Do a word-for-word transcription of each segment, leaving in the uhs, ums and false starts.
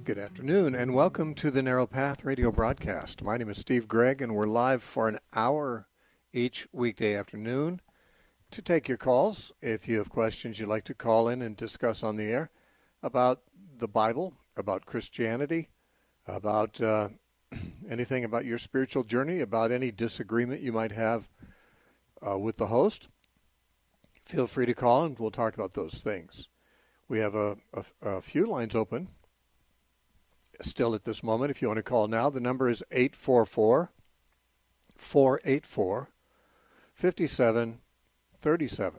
Good afternoon, and welcome to the Narrow Path radio broadcast. My name is Steve Gregg, and we're live for an hour each weekday afternoon to take your calls. If you have questions you'd like to call in and discuss on the air about the Bible, about Christianity, about uh, anything about your spiritual journey, about any disagreement you might have uh, with the host, feel free to call, and we'll talk about those things. We have a, a, a few lines open still at this moment. If you want to call now, the number is eight four four, four eight four, five seven three seven.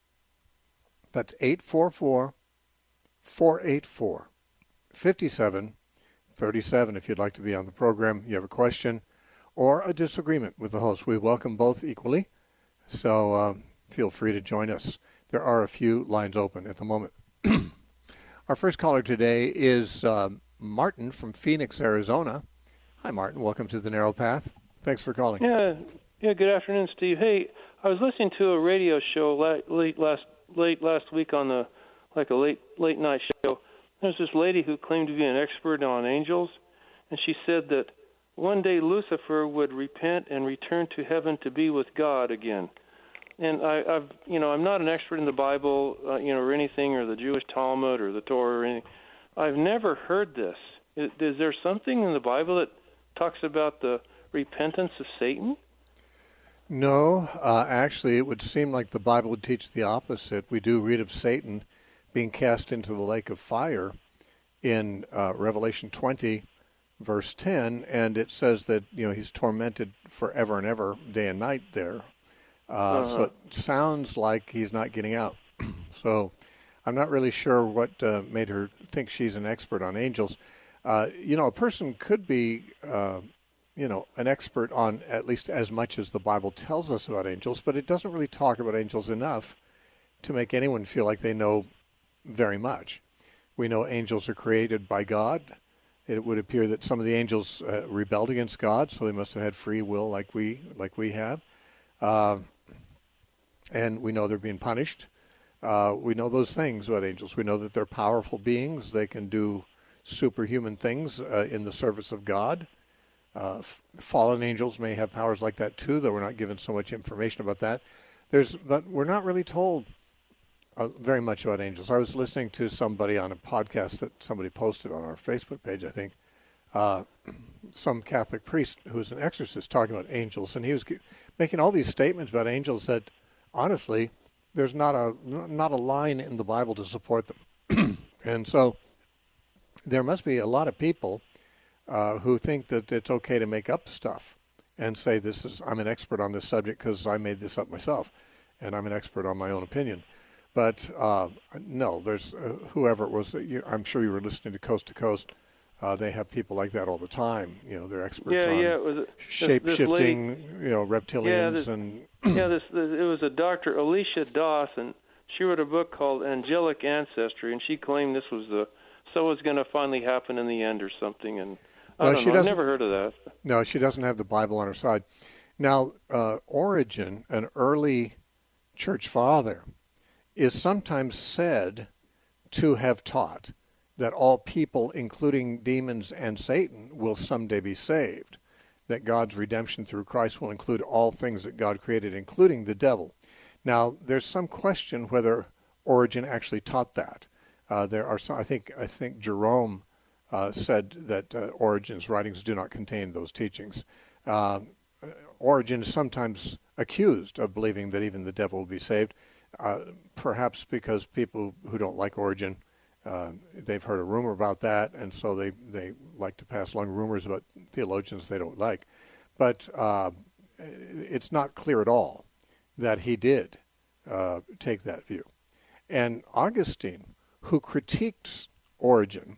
That's eight four four, four eight four, five seven three seven. If you'd like to be on the program, you have a question or a disagreement with the host. We welcome both equally, so uh, feel free to join us. There are a few lines open at the moment. Our first caller today is uh, Martin from Phoenix, Arizona. Hi, Martin. Welcome to the Narrow Path. Thanks for calling. Yeah, yeah. Good afternoon, Steve. Hey, I was listening to a radio show late, late last late last week on the like a late late night show. There's this lady who claimed to be an expert on angels, and she said that one day Lucifer would repent and return to heaven to be with God again. And I, I've, you know, I'm not an expert in the Bible, uh, you know, or anything, or the Jewish Talmud, or the Torah, or anything. I've never heard this. Is, is there something in the Bible that talks about the repentance of Satan? No, uh, actually, it would seem like the Bible would teach the opposite. We do read of Satan being cast into the lake of fire in uh, Revelation twenty, verse ten, and it says that, you know, he's tormented forever and ever, day and night there. Uh, uh-huh. So it sounds like he's not getting out. So I'm not really sure what uh, made her think she's an expert on angels. Uh, you know, a person could be, uh, you know, an expert on at least as much as the Bible tells us about angels, but it doesn't really talk about angels enough to make anyone feel like they know very much. We know angels are created by God. It would appear that some of the angels uh, rebelled against God, so they must have had free will like we like we have. Uh, and we know they're being punished. Uh, we know those things about angels. We know that they're powerful beings. They can do superhuman things uh, in the service of God. Uh, f- fallen angels may have powers like that too, though we're not given so much information about that. There's, but we're not really told uh, very much about angels. I was listening to somebody on a podcast that somebody posted on our Facebook page, I think, uh, some Catholic priest who was an exorcist talking about angels, and he was making all these statements about angels that, honestly, there's not a not a line in the Bible to support them. And so there must be a lot of people uh, who think that it's okay to make up stuff and say, "This is I'm an expert on this subject because I made this up myself, and I'm an expert on my own opinion." But uh, no, there's uh, whoever it was. You, I'm sure you were listening to Coast to Coast. Uh, they have people like that all the time. You know, they're experts yeah, on yeah, it was shape this, this shifting, lady, you know, reptilians yeah, this, and. yeah, this, this it was a Doctor Alicia Doss, and she wrote a book called Angelic Ancestry, and she claimed this was the so was going to finally happen in the end or something. And I well, don't she know, I've doesn't, never heard of that. No, she doesn't have the Bible on her side. Now, uh, Origen, an early church father, is sometimes said to have taught that all people, including demons and Satan, will someday be saved, that God's redemption through Christ will include all things that God created, including the devil. Now, there's some question whether Origen actually taught that. Uh, there are some, I think, I think Jerome uh, said that uh, Origen's writings do not contain those teachings. Uh, Origen is sometimes accused of believing that even the devil will be saved, uh, perhaps because people who don't like Origen, uh, they've heard a rumor about that, and so they, they like to pass along rumors about theologians they don't like. But uh, it's not clear at all that he did uh, take that view. And Augustine, who critiqued Origen,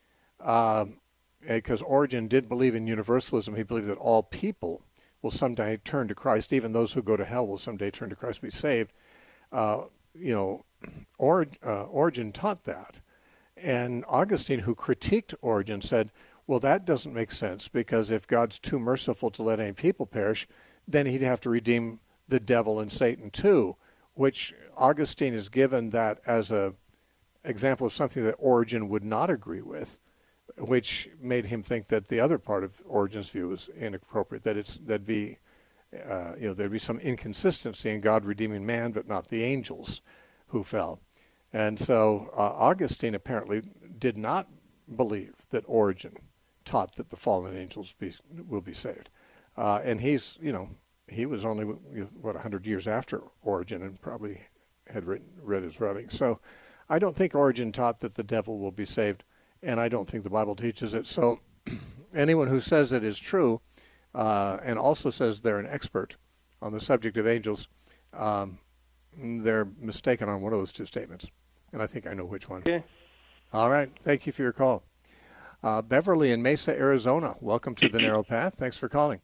because uh, Origen did believe in universalism, he believed that all people will someday turn to Christ, even those who go to hell will someday turn to Christ and be saved. Uh, you know, or, uh, Origen taught that. And Augustine, who critiqued Origen, said, well, that doesn't make sense, because if God's too merciful to let any people perish, then he'd have to redeem the devil and Satan too, which Augustine is given that as a example of something that Origen would not agree with. which made him think that the other part of Origen's view was inappropriate, that it's that'd be, uh, you know, there'd be some inconsistency in God redeeming man, but not the angels who fell. And so uh, Augustine apparently did not believe that Origen taught that the fallen angels be, will be saved. Uh, and he's, you know, he was only, what, one hundred years after Origen and probably had written, read his writings. So I don't think Origen taught that the devil will be saved, and I don't think the Bible teaches it. So anyone who says it is true uh, and also says they're an expert on the subject of angels, um, they're mistaken on one of those two statements. And I think I know which one. Okay. All right. Thank you for your call. Uh, Beverly in Mesa, Arizona. Welcome to the Narrow Path. Thanks for calling.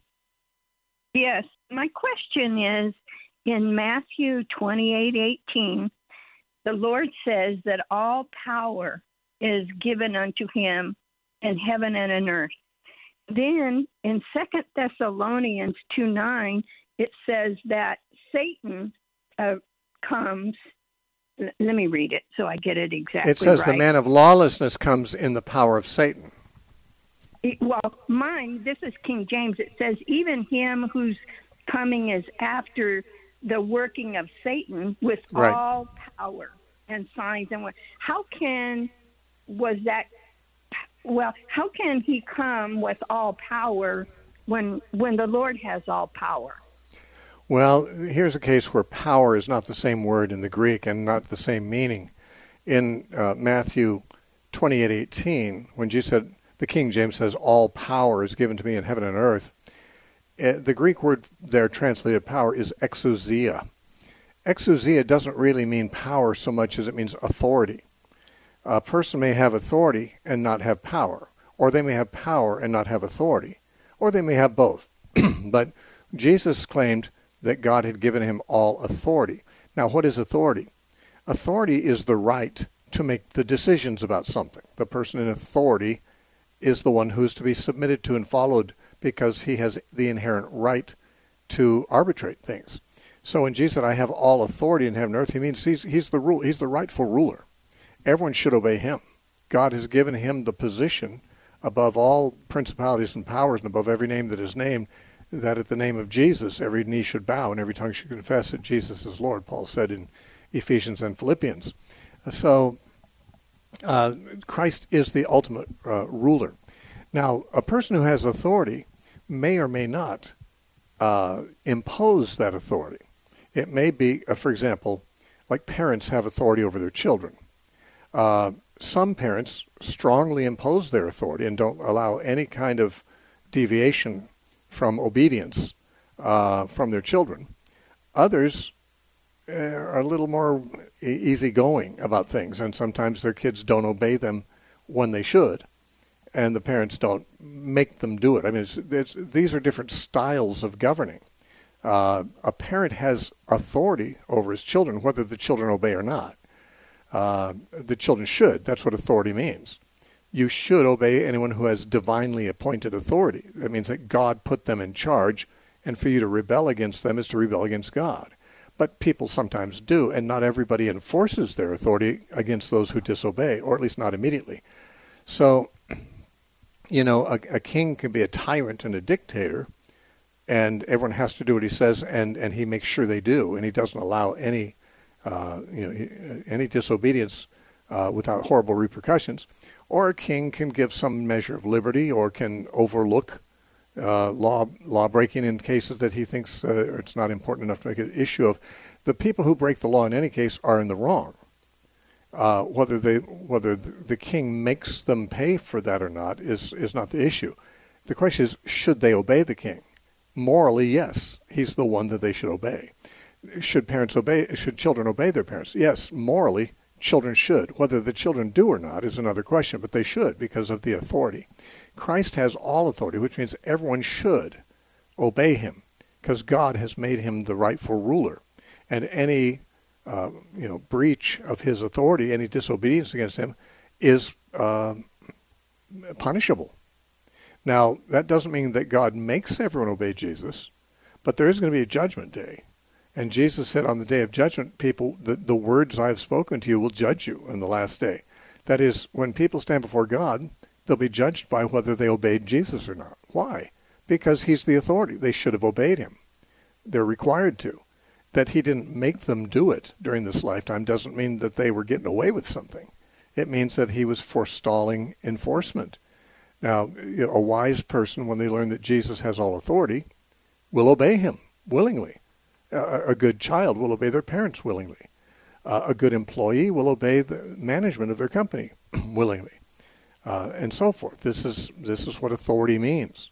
Yes. My question is, in Matthew twenty-eight eighteen, the Lord says that all power is given unto him in heaven and in earth. Then in Second Thessalonians two nine, it says that Satan uh, comes. Let me read it so I get it exactly It says right. the man of lawlessness comes in the power of Satan. It, well, mine, this is King James. It says, even him whose coming is after the working of Satan with Right. all power and signs and what. How can, was that, well, how can he come with all power when when the Lord has all power? Well, here's a case where power is not the same word in the Greek and not the same meaning. In uh, Matthew twenty-eight eighteen, when Jesus said, the King James says, all power is given to me in heaven and earth, uh, the Greek word there translated power is exousia. Exousia doesn't really mean power so much as it means authority. A person may have authority and not have power, or they may have power and not have authority, or they may have both. But Jesus claimed that God had given him all authority. Now, what is authority? Authority is the right to make the decisions about something. The person in authority is the one who is to be submitted to and followed because he has the inherent right to arbitrate things. So when Jesus said, I have all authority in heaven and earth, he means he's, he's the rule, he's the rightful ruler. Everyone should obey him. God has given him the position above all principalities and powers and above every name that is named, that at the name of Jesus, every knee should bow and every tongue should confess that Jesus is Lord, Paul said in Ephesians and Philippians. So uh, Christ is the ultimate uh, ruler. Now, a person who has authority may or may not uh, impose that authority. It may be, uh, for example, like parents have authority over their children. Uh, some parents strongly impose their authority and don't allow any kind of deviation from obedience uh, from their children. Others uh, are a little more e- easygoing about things, and sometimes their kids don't obey them when they should, and the parents don't make them do it. I mean, it's, it's, these are different styles of governing. Uh, a parent has authority over his children, whether the children obey or not. Uh, the children should. That's what authority means. You should obey anyone who has divinely appointed authority. That means that God put them in charge, and for you to rebel against them is to rebel against God. But people sometimes do, and not everybody enforces their authority against those who disobey, or at least not immediately. So, you know, a, a king can be a tyrant and a dictator, and everyone has to do what he says, and, and he makes sure they do, and he doesn't allow any, uh, you know, any disobedience uh, without horrible repercussions. Or a king can give some measure of liberty, or can overlook uh, law law breaking in cases that he thinks uh, it's not important enough to make an issue of. The people who break the law in any case are in the wrong. Uh, whether they whether the king makes them pay for that or not is is not the issue. The question is, should they obey the king? Morally, yes, he's the one that they should obey. Should parents obey? Should children obey their parents? Yes, morally, children should. Whether the children do or not is another question, but they should because of the authority. Christ has all authority, which means everyone should obey him because God has made him the rightful ruler. And any uh, you know breach of his authority, any disobedience against him, is uh, punishable. Now, that doesn't mean that God makes everyone obey Jesus, but there is going to be a judgment day. And Jesus said on the day of judgment, people, the, the words I have spoken to you will judge you in the last day. That is, when people stand before God, They'll be judged by whether they obeyed Jesus or not. Why? Because he's the authority. They should have obeyed him. They're required to. That he didn't make them do it during this lifetime doesn't mean that they were getting away with something. It means that he was forestalling enforcement. Now, you know, a wise person, when they learn that Jesus has all authority, will obey him willingly. Uh, a good child will obey their parents willingly. Uh, a good employee will obey the management of their company willingly, uh, and so forth. This is this is what authority means.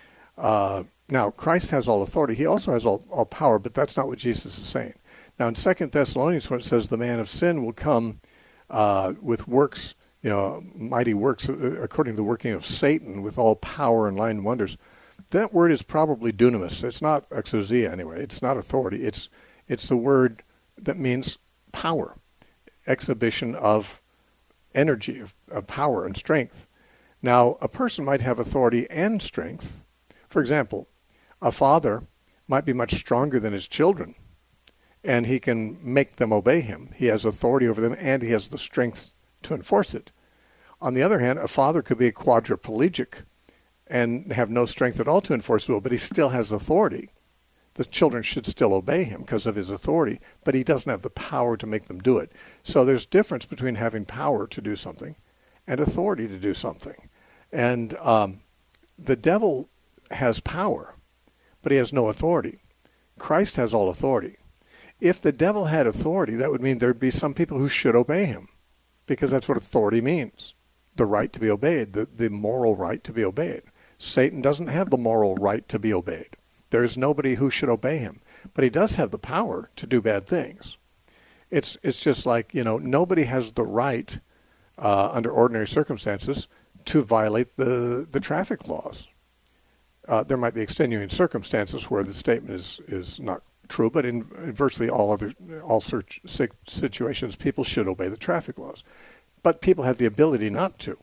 Uh, now, Christ has all authority. He also has all, all power, but that's not what Jesus is saying. Now, in Second Thessalonians, when it says the man of sin will come uh, with works, you know, mighty works, according to the working of Satan, with all power and lying wonders, that word is probably dunamis. It's not exousia anyway. It's not authority. It's it's the word that means power, exhibition of energy, of, of power and strength. Now, a person might have authority and strength. For example, a father might be much stronger than his children, and he can make them obey him. He has authority over them, and he has the strength to enforce it. On the other hand, a father could be a quadriplegic and have no strength at all to enforce the will, but he still has authority. The children should still obey him because of his authority, but he doesn't have the power to make them do it. So there's difference between having power to do something and authority to do something. And um, the devil has power, but he has no authority. Christ has all authority. If the devil had authority, that would mean there'd be some people who should obey him, because that's what authority means, the right to be obeyed, the, the moral right to be obeyed. Satan doesn't have the moral right to be obeyed. There is nobody who should obey him, but he does have the power to do bad things. It's it's just like, you know, nobody has the right uh, under ordinary circumstances to violate the, the traffic laws. Uh, there might be extenuating circumstances where the statement is, is not true, but in, in virtually all other all search, situations, people should obey the traffic laws. But people have the ability not to.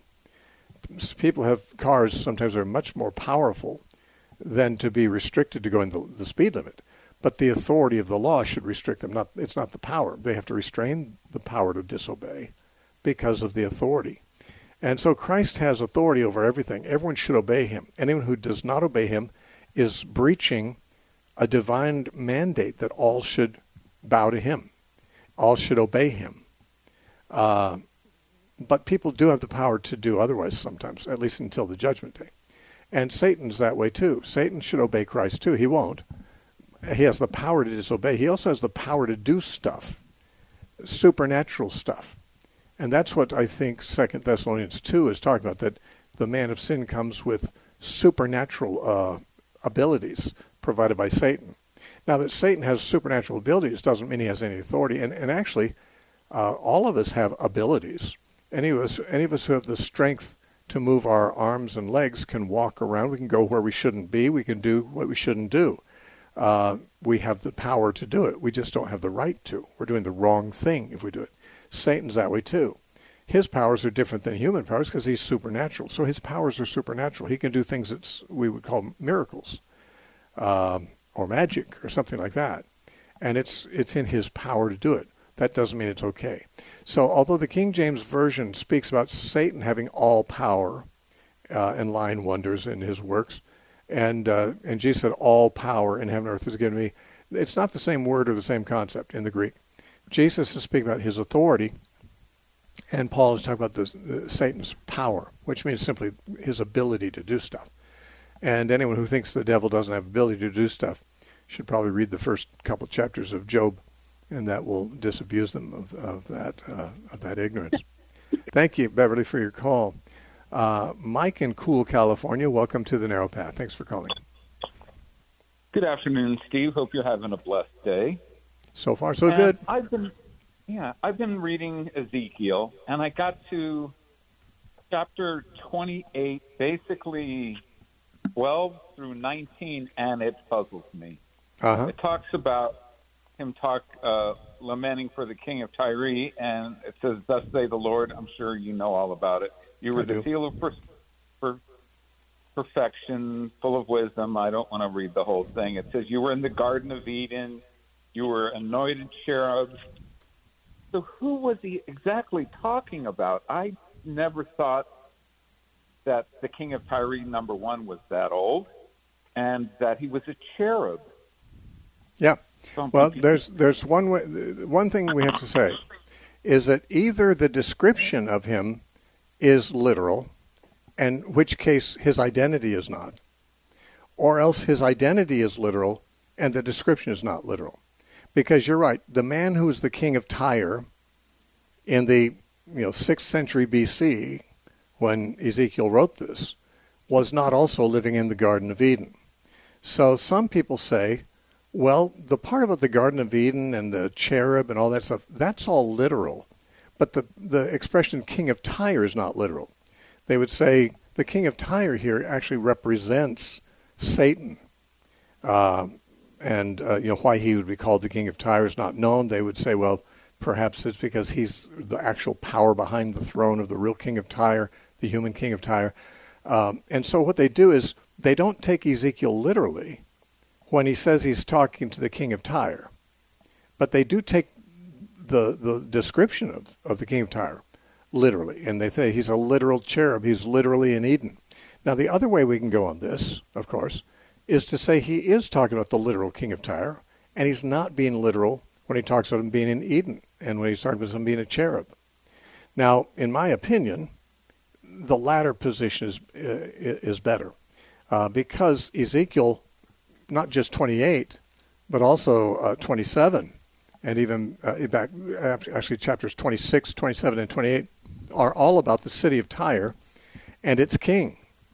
People have cars sometimes are much more powerful than to be restricted to going the, the speed limit. But the authority of the law should restrict them. Not, it's not the power. They have to restrain the power to disobey because of the authority. And so Christ has authority over everything. Everyone should obey him. Anyone who does not obey him is breaching a divine mandate that all should bow to him. All should obey him. Uh, but people do have the power to do otherwise sometimes, at least until the judgment day. And Satan's that way too. Satan should obey Christ too. He won't. He has the power to disobey. He also has the power to do stuff, supernatural stuff. And that's what I think Second Thessalonians two is talking about, that the man of sin comes with supernatural uh, abilities provided by Satan. Now, that Satan has supernatural abilities doesn't mean he has any authority. And, and actually, uh, all of us have abilities. Any of us, any of us who have the strength to move our arms and legs can walk around. We can go where we shouldn't be. We can do what we shouldn't do. Uh, we have the power to do it. We just don't have the right to. We're doing the wrong thing if we do it. Satan's that way too. His powers are different than human powers because he's supernatural. So his powers are supernatural. He can do things that we would call miracles um, or magic or something like that. And it's it's in his power to do it. That doesn't mean it's okay. So although the King James Version speaks about Satan having all power uh, and lying wonders in his works, and uh, and Jesus said, all power in heaven and earth is given to me, it's not the same word or the same concept in the Greek. Jesus is speaking about his authority, and Paul is talking about the, uh, Satan's power, which means simply his ability to do stuff. And anyone who thinks the devil doesn't have ability to do stuff should probably read the first couple chapters of Job, and that will disabuse them of, of that uh, of that ignorance. Thank you, Beverly, for your call. Uh, Mike in Cool, California, welcome to the Narrow Path. Thanks for calling. Good afternoon, Steve. Hope you're having a blessed day. So far, so and good. I've been, yeah, I've been reading Ezekiel, and I got to chapter twenty-eight, basically twelve through nineteen, and it puzzles me. Uh-huh. It talks about him talk uh, lamenting for the king of Tyre, and it says, "Thus say the Lord." I'm sure you know all about it. You were I the do. seal of per- per- perfection, full of wisdom. I don't want to read the whole thing. It says you were in the Garden of Eden. You were anointed cherubs. So who was he exactly talking about? I never thought that the king of Tyre, number one, was that old, and that he was a cherub. Yeah. Some Well, people- there's there's one way, one thing we have to say is that either the description of him is literal, and in which case his identity is not, or else his identity is literal and the description is not literal. Because you're right, the man who was the king of Tyre in the you know sixth century B C, when Ezekiel wrote this, was not also living in the Garden of Eden. So some people say, well, the part about the Garden of Eden and the cherub and all that stuff, that's all literal. But the, the expression king of Tyre is not literal. They would say the king of Tyre here actually represents Satan. Uh, and uh, you know why he would be called the king of Tyre is not known. They would say, well, perhaps it's because he's the actual power behind the throne of the real king of Tyre, the human king of Tyre. Um, and so what they do is they don't take Ezekiel literally when he says he's talking to the king of Tyre. But they do take the the description of, of the king of Tyre literally. And they say he's a literal cherub. He's literally in Eden. Now, the other way we can go on this, of course, is to say he is talking about the literal king of Tyre, and he's not being literal when he talks about him being in Eden and when he's talking about him being a cherub. Now, in my opinion, the latter position is uh, is better uh, because Ezekiel, not just twenty-eight, but also uh, twenty-seven, and even uh, back actually chapters twenty-six, twenty-seven, and twenty-eight are all about the city of Tyre and its king.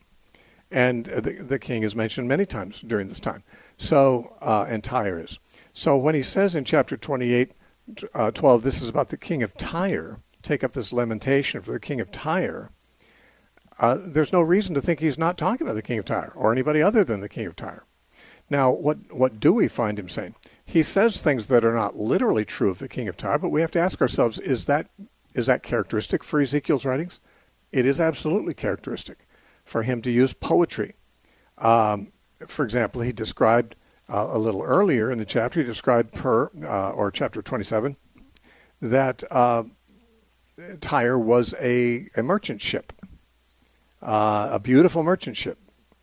And uh, the, the king is mentioned many times during this time. So, uh, and Tyre is. So when he says in chapter twenty-eight, uh, twelve, this is about the king of Tyre, take up this lamentation for the king of Tyre, uh, there's no reason to think he's not talking about the king of Tyre or anybody other than the king of Tyre. Now, what, what do we find him saying? He says things that are not literally true of the king of Tyre, but we have to ask ourselves, is that is that characteristic for Ezekiel's writings? It is absolutely characteristic for him to use poetry. Um, for example, he described uh, a little earlier in the chapter, he described per, uh, or chapter twenty-seven, that uh, Tyre was a, a merchant ship, uh, a beautiful merchant ship,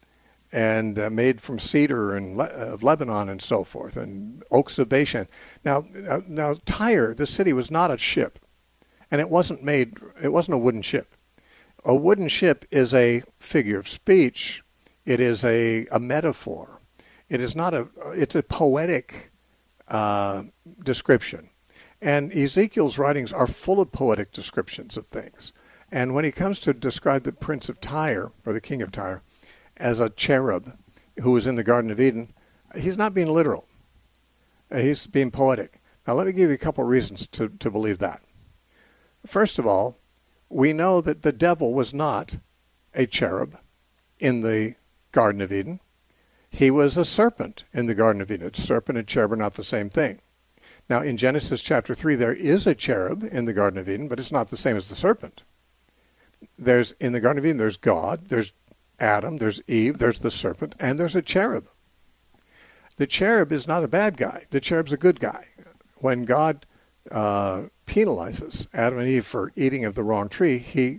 and uh, made from cedar and le- of Lebanon and so forth, and oaks of Bashan. Now, uh, now Tyre, the city, was not a ship, and it wasn't made. It wasn't a wooden ship. A wooden ship is a figure of speech. It is a, a metaphor. It is not a. It's a poetic uh, description, and Ezekiel's writings are full of poetic descriptions of things. And when he comes to describe the prince of Tyre or the king of Tyre as a cherub who was in the Garden of Eden, he's not being literal. He's being poetic. Now, let me give you a couple reasons to, to believe that. First of all, we know that the devil was not a cherub in the Garden of Eden. He was a serpent in the Garden of Eden. A serpent and cherub are not the same thing. Now, in Genesis chapter three, there is a cherub in the Garden of Eden, but it's not the same as the serpent. There's in the Garden of Eden, there's God, there's Adam, there's Eve, there's the serpent, and there's a cherub. The cherub is not a bad guy. The cherub's a good guy. When God uh, penalizes Adam and Eve for eating of the wrong tree, he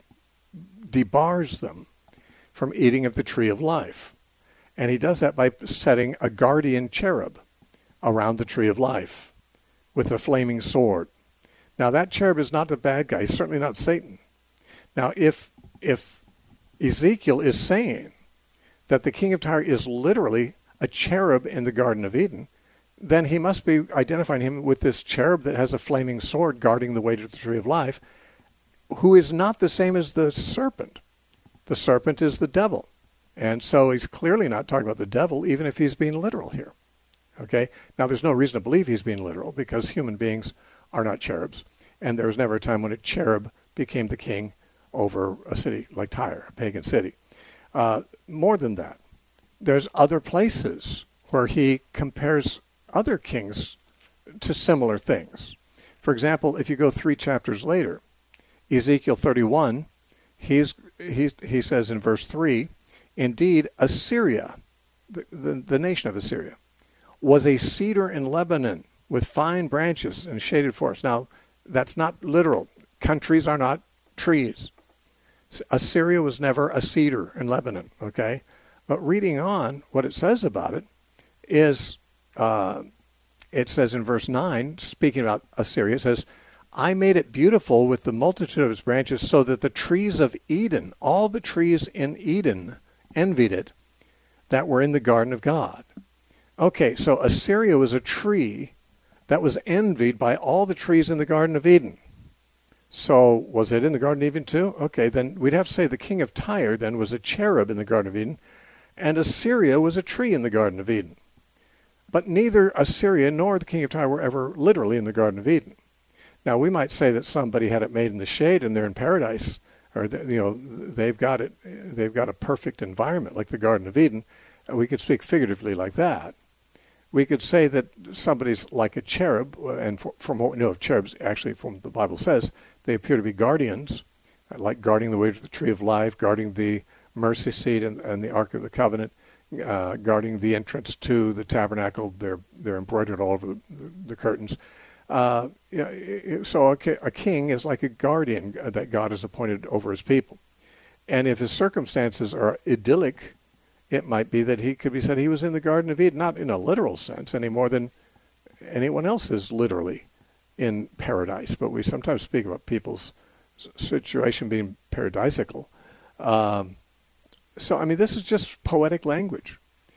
debars them from eating of the tree of life. And he does that by setting a guardian cherub around the tree of life with a flaming sword. Now, that cherub is not a bad guy. He's certainly not Satan. Now, if if Ezekiel is saying that the king of Tyre is literally a cherub in the Garden of Eden, then he must be identifying him with this cherub that has a flaming sword guarding the way to the tree of life, who is not the same as the serpent. The serpent is the devil. And so he's clearly not talking about the devil, even if he's being literal here. Okay? Now, there's no reason to believe he's being literal because human beings are not cherubs. And there was never a time when a cherub became the king over a city like Tyre, a pagan city. Uh, more than that, there's other places where he compares other kings to similar things. For example, if you go three chapters later, Ezekiel thirty-one, he's, he's, he says in verse three, indeed, Assyria, the, the, the nation of Assyria, was a cedar in Lebanon with fine branches and shaded forests. Now, that's not literal. Countries are not trees. Assyria was never a cedar in Lebanon, okay? But reading on, what it says about it is, uh, it says in verse nine, speaking about Assyria, it says, I made it beautiful with the multitude of its branches so that the trees of Eden, all the trees in Eden, envied it that were in the garden of God. Okay, so Assyria was a tree that was envied by all the trees in the Garden of Eden. So was it in the Garden of Eden too? Okay, then we'd have to say the king of Tyre then was a cherub in the Garden of Eden, and Assyria was a tree in the Garden of Eden. But neither Assyria nor the king of Tyre were ever literally in the Garden of Eden. Now, we might say that somebody had it made in the shade and they're in paradise, or, you know, they've got it, they've got a perfect environment like the Garden of Eden. We could speak figuratively like that. We could say that somebody's like a cherub, and for, from what we know of cherubs, actually from what the Bible says, they appear to be guardians, like guarding the way to the tree of life, guarding the mercy seat and, and the Ark of the Covenant, uh, guarding the entrance to the tabernacle. They're, they're embroidered all over the, the curtains. Uh, so a, a king is like a guardian that God has appointed over his people. And if his circumstances are idyllic, it might be that he could be said he was in the Garden of Eden, not in a literal sense any more than anyone else is literally in paradise. But we sometimes speak about people's situation being paradisical. Um, so, I mean, this is just poetic language.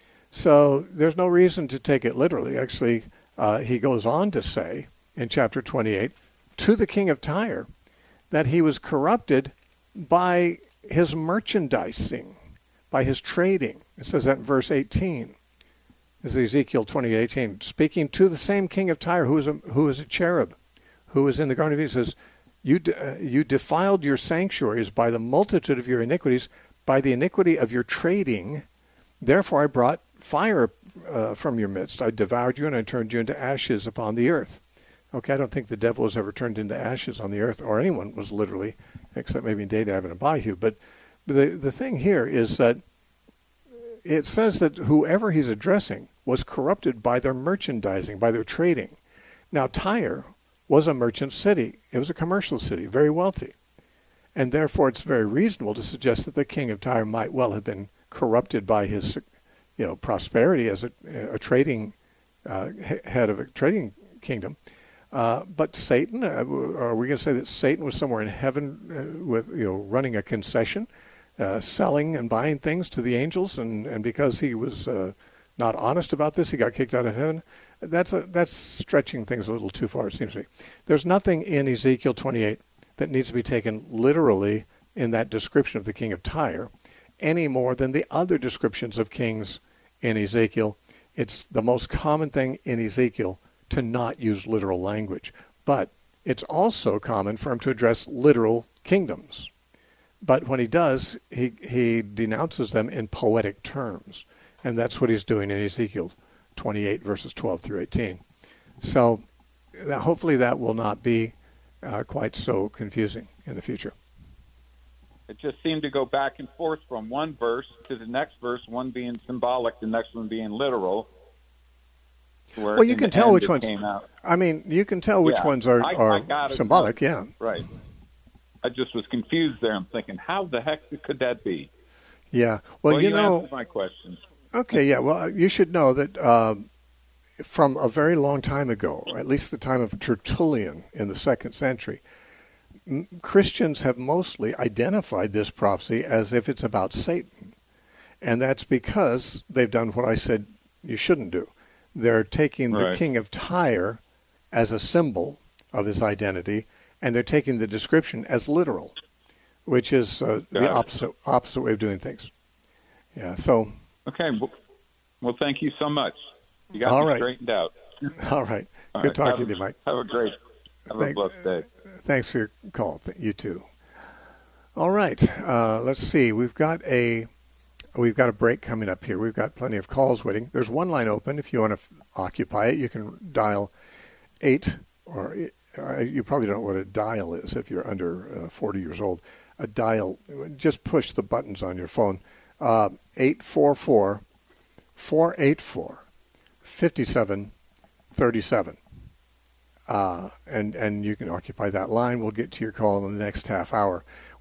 So there's no reason to take it literally. Actually, uh, he goes on to say in chapter twenty-eight, to the king of Tyre, that he was corrupted by his merchandising, by his trading. It says that in verse eighteen. This is Ezekiel twenty-eight eighteen, speaking to the same king of Tyre, who is a, who is a cherub, who is in the Garden of Eden, says, you, de- uh, you defiled your sanctuaries by the multitude of your iniquities, by the iniquity of your trading. Therefore I brought fire uh, from your midst. I devoured you and I turned you into ashes upon the earth. Okay, I don't think the devil was ever turned into ashes on the earth, or anyone was literally, except maybe Nadab and Abihu. But the, the thing here is that it says that whoever he's addressing was corrupted by their merchandising, by their trading. Now, Tyre was a merchant city. It was a commercial city, very wealthy. And therefore, it's very reasonable to suggest that the king of Tyre might well have been corrupted by his, you know, prosperity as a, a trading uh, head of a trading kingdom. Uh, but Satan, uh, are we going to say that Satan was somewhere in heaven uh, with, you know, running a concession, uh, selling and buying things to the angels, and, and because he was uh, not honest about this, he got kicked out of heaven? That's a, that's stretching things a little too far, it seems to me. There's nothing in Ezekiel twenty-eight that needs to be taken literally in that description of the king of Tyre, any more than the other descriptions of kings in Ezekiel. It's the most common thing in Ezekiel to not use literal language. But it's also common for him to address literal kingdoms. But when he does, he, he denounces them in poetic terms. And that's what he's doing in Ezekiel twenty-eight, verses twelve through eighteen. So that, hopefully that will not be uh, quite so confusing in the future. It just seemed to go back and forth from one verse to the next verse, one being symbolic, the next one being literal. Well, you can tell which ones. I mean, you can tell which yeah, ones are, I, are I symbolic, yeah. Right. I just was confused there. I'm thinking, how the heck could that be? Yeah. Well, well you, you know. answered my question. Okay, yeah. Well, you should know that uh, from a very long time ago, at least the time of Tertullian in the second century, m- Christians have mostly identified this prophecy as if it's about Satan. And that's because they've done what I said you shouldn't do. They're taking the right. king of Tyre as a symbol of his identity, and they're taking the description as literal, which is uh, the opposite opposite way of doing things. Yeah. So. Okay. Well, well thank you so much. You got all me right. straightened out. All right. All Good right. talking have, to you, Mike. Have a great, have Thank, a blessed day. Thanks for your call. You too. All right. Uh, let's see. We've got a. We've got a break coming up here. We've got plenty of calls waiting. There's one line open. If you want to f- occupy it, you can dial eight, or uh, you probably don't know what a dial is if you're under uh, forty years old. A dial, just push the buttons on your phone. Uh, eight four four, four eight four, five seven three seven. Uh, and, and you can occupy that line. We'll get to your call in the next half hour.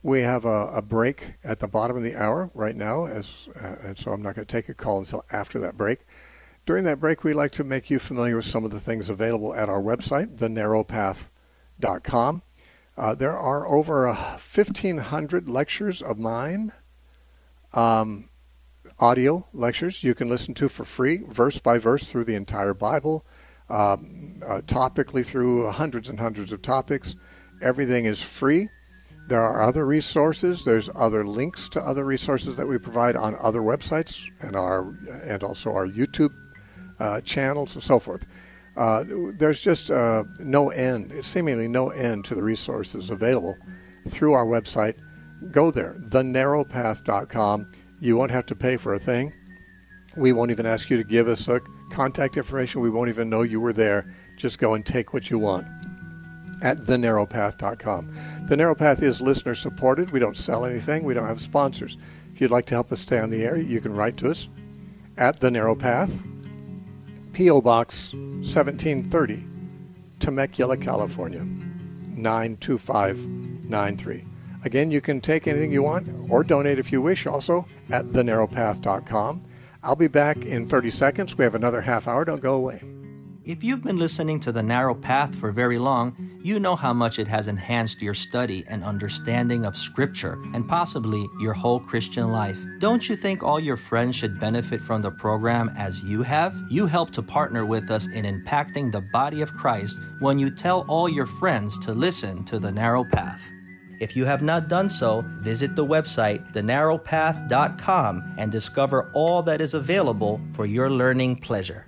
We have a, a break at the bottom of the hour right now, as uh, and so I'm not going to take a call until after that break. During that break, we'd like to make you familiar with some of the things available at our website, the narrow path dot com. Uh, there are over uh, fifteen hundred lectures of mine, um, audio lectures you can listen to for free, verse by verse through the entire Bible, um, uh, topically through hundreds and hundreds of topics. Everything is free. There are other resources. There's other links to other resources that we provide on other websites and our and also our YouTube uh, channels and so forth. Uh, there's just uh, no end, seemingly no end to the resources available through our website. Go there, the narrow path dot com. You won't have to pay for a thing. We won't even ask you to give us a contact information. We won't even know you were there. Just go and take what you want at the narrow path dot com. The Narrow Path is listener supported. We don't sell anything. We don't have sponsors. If you'd like to help us stay on the air, you can write to us at The Narrow Path, P O. Box seventeen thirty, Temecula, California, nine two five nine three. Again, you can take anything you want or donate if you wish also at the narrow path dot com. I'll be back in thirty seconds. We have another half hour. Don't go away. If you've been listening to The Narrow Path for very long, you know how much it has enhanced your study and understanding of Scripture and possibly your whole Christian life. Don't you think all your friends should benefit from the program as you have? You help to partner with us in impacting the body of Christ when you tell all your friends to listen to The Narrow Path. If you have not done so, visit the website the narrow path dot com and discover all that is available for your learning pleasure.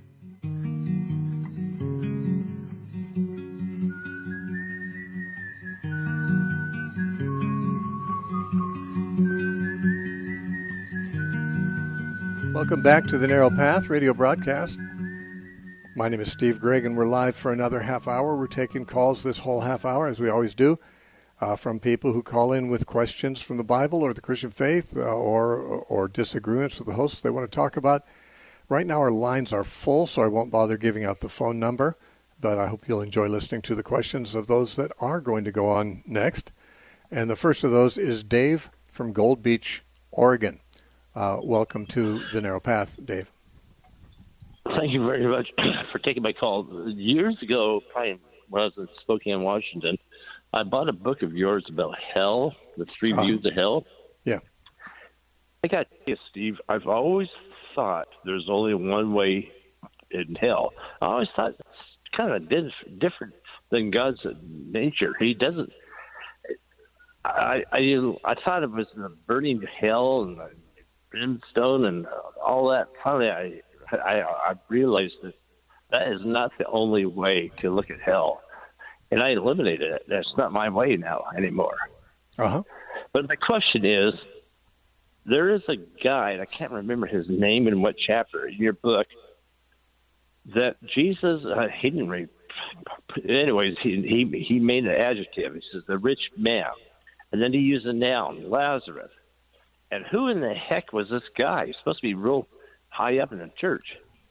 Welcome back to the Narrow Path radio broadcast. My name is Steve Gregg, and we're live for another half hour. We're taking calls this whole half hour, as we always do, uh, from people who call in with questions from the Bible or the Christian faith uh, or, or disagreements with the hosts they want to talk about. Right now our lines are full, so I won't bother giving out the phone number, but I hope you'll enjoy listening to the questions of those that are going to go on next. And the first of those is Dave from Gold Beach, Oregon. Uh, welcome to the Narrow Path, Dave. Thank you very much for taking my call. Years ago, probably when I was in Spokane, Washington, I bought a book of yours about hell, the three uh, views of hell. Yeah. I got you, Steve. I've always thought there's only one way in hell. I always thought it's kind of different than God's nature. He doesn't. I I, I thought it was the burning hell and the brimstone and all that. Finally, I, I I realized that that is not the only way to look at hell, and I eliminated it. That's not my way now anymore. Uh-huh. But my question is, there is a guy, and I can't remember his name in what chapter in your book, that Jesus, uh, he didn't read, anyways, he, he, he made an adjective. He says, the rich man. And then he used a noun, Lazarus. And who in the heck was this guy? He's supposed to be real high up in the church.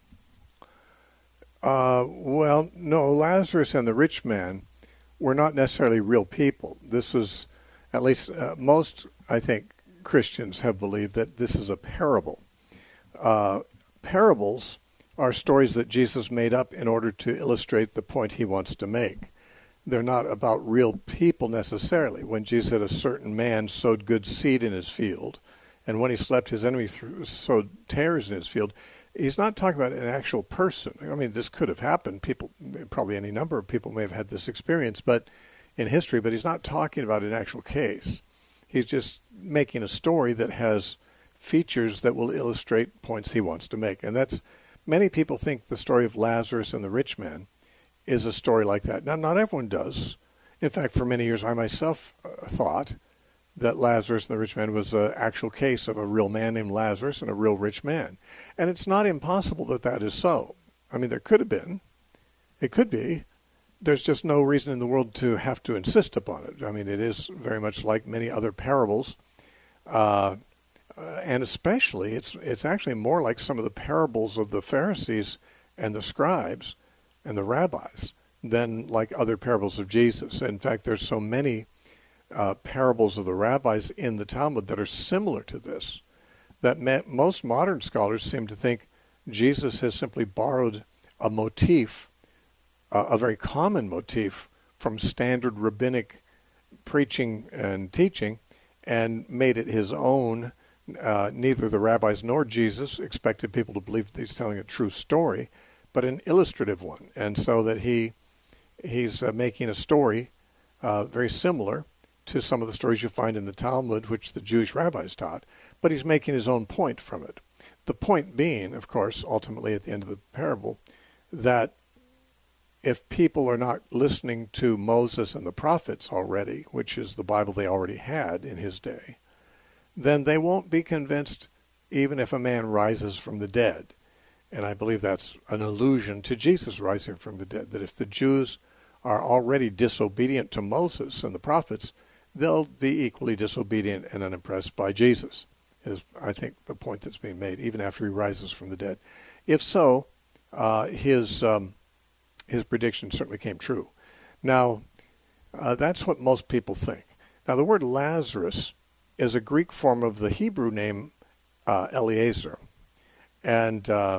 Uh, well, no, Lazarus and the rich man were not necessarily real people. This was, at least uh, most, I think, Christians have believed that this is a parable. Uh, parables are stories that Jesus made up in order to illustrate the point he wants to make. They're not about real people necessarily. When Jesus said a certain man sowed good seed in his field, and when he slept, his enemy threw, sowed tares in his field, he's not talking about an actual person. I mean, this could have happened. People, probably any number of people may have had this experience, but in history, but he's not talking about an actual case. He's just making a story that has features that will illustrate points he wants to make. And that's, many people think the story of Lazarus and the rich man is a story like that. Now, not everyone does. In fact, for many years, I myself uh, thought that Lazarus and the rich man was an actual case of a real man named Lazarus and a real rich man. And it's not impossible that that is so. I mean, there could have been. It could be. There's just no reason in the world to have to insist upon it. I mean, it is very much like many other parables. Uh, uh, and especially, it's it's actually more like some of the parables of the Pharisees and the scribes and the rabbis than like other parables of Jesus. In fact, there's so many uh, parables of the rabbis in the Talmud that are similar to this, that me- most modern scholars seem to think Jesus has simply borrowed a motif, uh, a very common motif from standard rabbinic preaching and teaching, and made it his own. Uh, neither the rabbis nor Jesus expected people to believe that he's telling a true story, but an illustrative one, and so that he he's uh, making a story uh, very similar to some of the stories you find in the Talmud, which the Jewish rabbis taught, but he's making his own point from it. The point being, of course, ultimately at the end of the parable, that if people are not listening to Moses and the prophets already, which is the Bible they already had in his day, then they won't be convinced even if a man rises from the dead. And I believe that's an allusion to Jesus rising from the dead, that if the Jews are already disobedient to Moses and the prophets, they'll be equally disobedient and unimpressed by Jesus, is, I think, the point that's being made, even after he rises from the dead. If so, uh, his um, his prediction certainly came true. Now, uh, that's what most people think. Now, the word Lazarus is a Greek form of the Hebrew name uh, Eliezer. And, uh,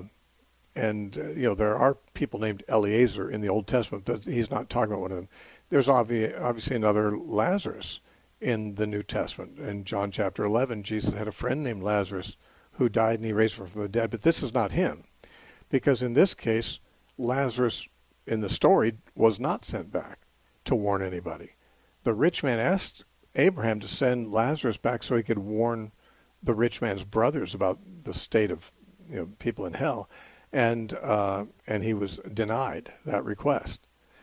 and uh, you know, there are people named Eliezer in the Old Testament, but he's not talking about one of them. There's obvi- obviously another Lazarus in the New Testament. In John chapter eleven, Jesus had a friend named Lazarus who died and he raised him from the dead. But this is not him, because in this case, Lazarus in the story was not sent back to warn anybody. The rich man asked Abraham to send Lazarus back so he could warn the rich man's brothers about the state of, you know, people in hell, and uh, and he was denied that request.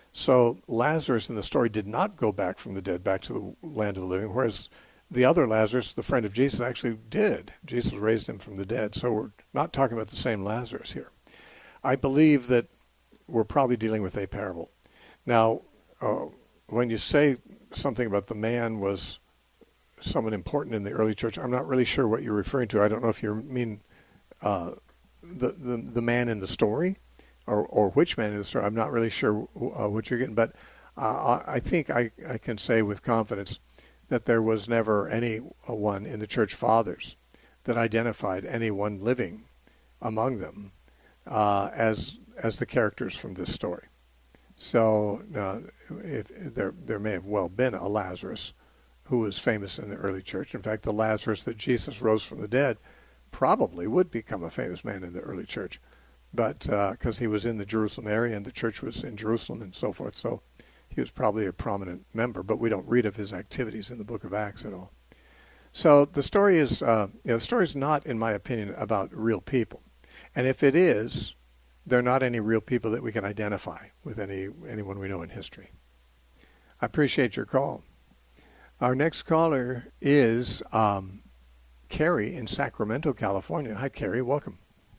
So Lazarus in the story did not go back from the dead back to the land of the living, whereas the other Lazarus, the friend of Jesus, actually did. Jesus raised him from the dead. So we're not talking about the same Lazarus here. I believe that we're probably dealing with a parable. Now, uh, when you say something about the man was someone important in the early church, I'm not really sure what you're referring to. I don't know if you mean uh, the, the the man in the story, or or which man in the story. I'm not really sure uh, what you're getting, but uh, I think I, I can say with confidence that there was never anyone in the church fathers that identified anyone living among them uh, as as the characters from this story. So uh, if, there there may have well been a Lazarus who was famous in the early church. In fact, the Lazarus that Jesus rose from the dead probably would become a famous man in the early church, but because uh, he was in the Jerusalem area and the church was in Jerusalem and so forth, so he was probably a prominent member, but we don't read of his activities in the book of Acts at all. So the story is, uh, you know, the story is not, in my opinion, about real people. And if it is, they're not any real people that we can identify with any anyone we know in history. I appreciate your call. Our next caller is um, Carrie in Sacramento, California. Hi, Carrie. Welcome.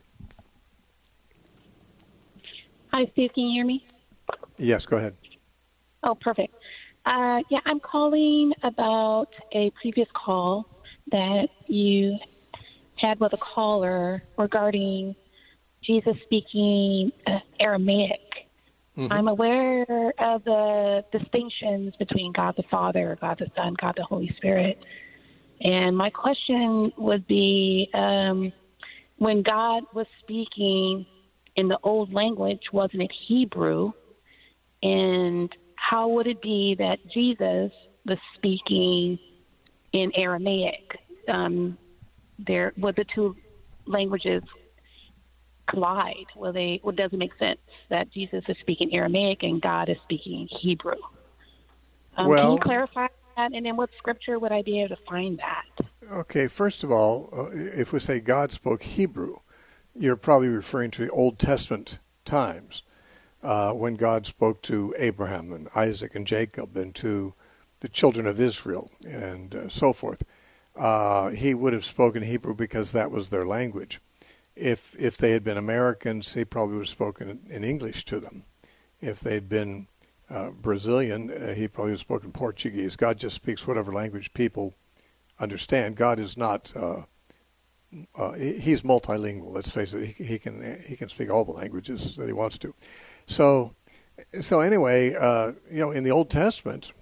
Hi, Steve. Can you hear me? Yes, go ahead. Oh, perfect. Uh, yeah, I'm calling about a previous call that you had with a caller regarding Jesus speaking uh, Aramaic. Mm-hmm. I'm aware of the distinctions between God the Father, God the Son, God the Holy Spirit. And my question would be, um, when God was speaking in the old language, wasn't it Hebrew? And how would it be that Jesus was speaking in Aramaic? Um, there, would the two languages collide? Well, they, well, it doesn't make sense that Jesus is speaking Aramaic and God is speaking Hebrew. Um, well, can you clarify that? And then what scripture would I be able to find that? Okay, first of all, uh, if we say God spoke Hebrew, you're probably referring to the Old Testament times uh, when God spoke to Abraham and Isaac and Jacob and to the children of Israel and uh, so forth. Uh, he would have spoken Hebrew because that was their language. If if they had been Americans, he probably would have spoken in English to them. If they'd been uh, Brazilian, uh, he probably would have spoken Portuguese. God just speaks whatever language people understand. God is not, uh, uh, he's multilingual, let's face it. He, he can he can speak all the languages that he wants to. So, so anyway, uh, you know, in the Old Testament,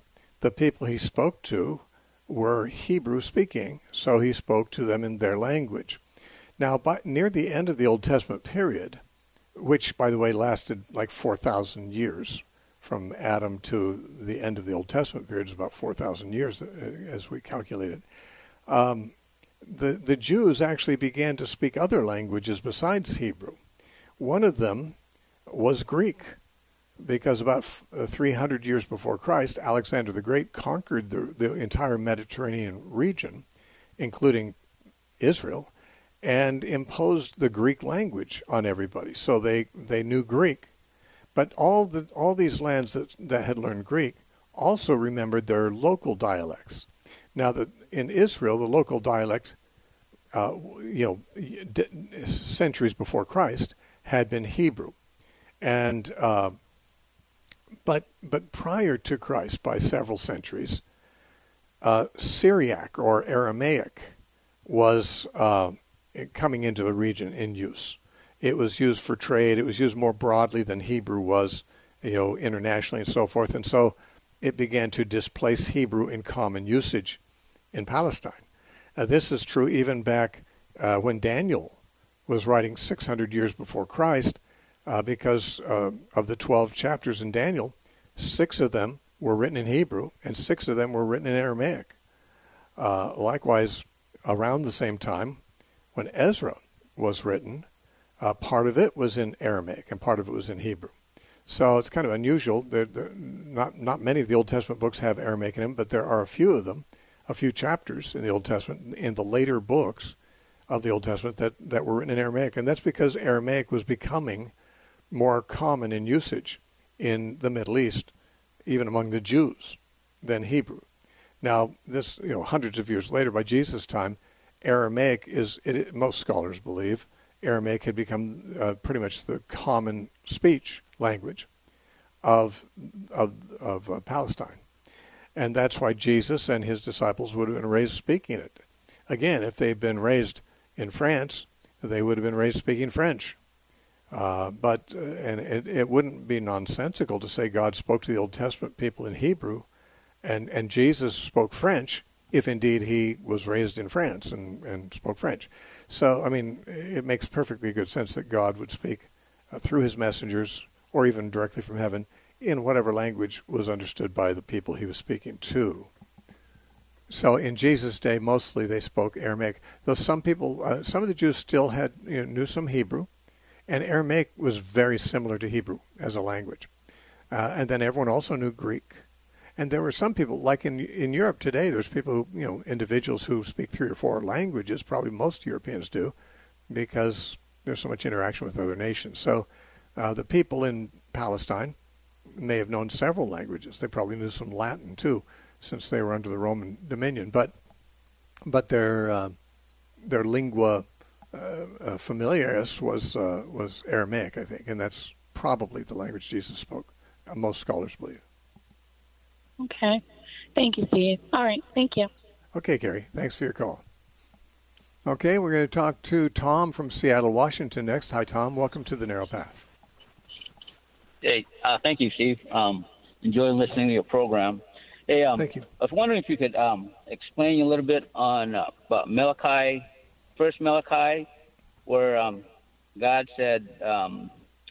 the people he spoke to were Hebrew speaking, so he spoke to them in their language. Now, by, near the end of the Old Testament period, which, by the way, lasted like four thousand years, from Adam to the end of the Old Testament period is about four thousand years, as we calculated, um, the, the Jews actually began to speak other languages besides Hebrew. One of them was Greek, because about three hundred years before Christ, Alexander the Great conquered the, the entire Mediterranean region, including Israel, and imposed the Greek language on everybody. So they, they knew Greek. But all the all these lands that, that had learned Greek also remembered their local dialects. Now, that in Israel, the local dialects, uh, you know, d- centuries before Christ, had been Hebrew. And uh, but but prior to Christ, by several centuries, uh, Syriac or Aramaic was uh, coming into the region in use. It was used for trade. It was used more broadly than Hebrew was, you know, internationally and so forth. And so it began to displace Hebrew in common usage in Palestine. Uh, this is true even back uh, when Daniel was writing six hundred years before Christ, uh, because uh, of the twelve chapters in Daniel, six of them were written in Hebrew and six of them were written in Aramaic. Uh, likewise, around the same time, when Ezra was written, Uh, part of it was in Aramaic and part of it was in Hebrew. So it's kind of unusual. They're, they're not, not many of the Old Testament books have Aramaic in them, but there are a few of them, a few chapters in the Old Testament, in the later books of the Old Testament that, that were written in Aramaic. And that's because Aramaic was becoming more common in usage in the Middle East, even among the Jews, than Hebrew. Now, this, you know, hundreds of years later, by Jesus' time, Aramaic is, it, most scholars believe, Aramaic had become uh, pretty much the common speech language of of, of uh, Palestine. And that's why Jesus and his disciples would have been raised speaking it. Again, if they'd been raised in France, they would have been raised speaking French. Uh, but, uh, and it, it wouldn't be nonsensical to say God spoke to the Old Testament people in Hebrew and, and Jesus spoke French, if indeed he was raised in France and, and spoke French. So, I mean, it makes perfectly good sense that God would speak uh, through his messengers or even directly from heaven in whatever language was understood by the people he was speaking to. So in Jesus' day, mostly they spoke Aramaic, though some people, uh, some of the Jews still had, you know, knew some Hebrew, and Aramaic was very similar to Hebrew as a language. Uh, and then everyone also knew Greek. And there were some people, like in in Europe today, there's people, who, you know, individuals who speak three or four languages, probably most Europeans do, because there's so much interaction with other nations. So uh, the people in Palestine may have known several languages. They probably knew some Latin too, since they were under the Roman dominion. But but their uh, their lingua uh, uh, familiaris was uh, was Aramaic, I think, and that's probably the language Jesus spoke. Uh, most scholars believe. Okay. Thank you, Steve. All right. Thank you. Okay, Carrie. Thanks for your call. Okay, we're going to talk to Tom from Seattle, Washington next. Hi, Tom. Welcome to the Narrow Path. Hey, uh, thank you, Steve. Um, enjoying listening to your program. Hey, um, thank you. I was wondering if you could um, explain a little bit on uh, about Malachi, first Malachi, where um, God said, um,